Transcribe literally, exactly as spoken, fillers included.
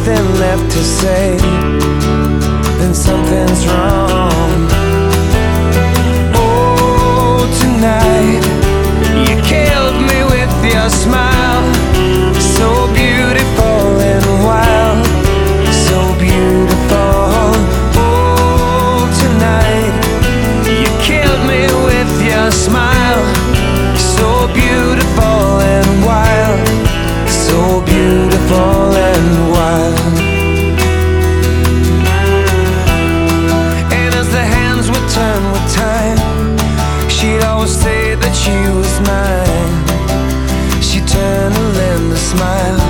nothing left to say, then something's wrong. Oh, tonight you killed me with your smile, so beautiful and wild, so beautiful. Oh, tonight you killed me with your smile, so beautiful and wild, so beautiful and wild. And as the hands would turn with time, she'd always say that she was mine. She'd turn and lend a smile,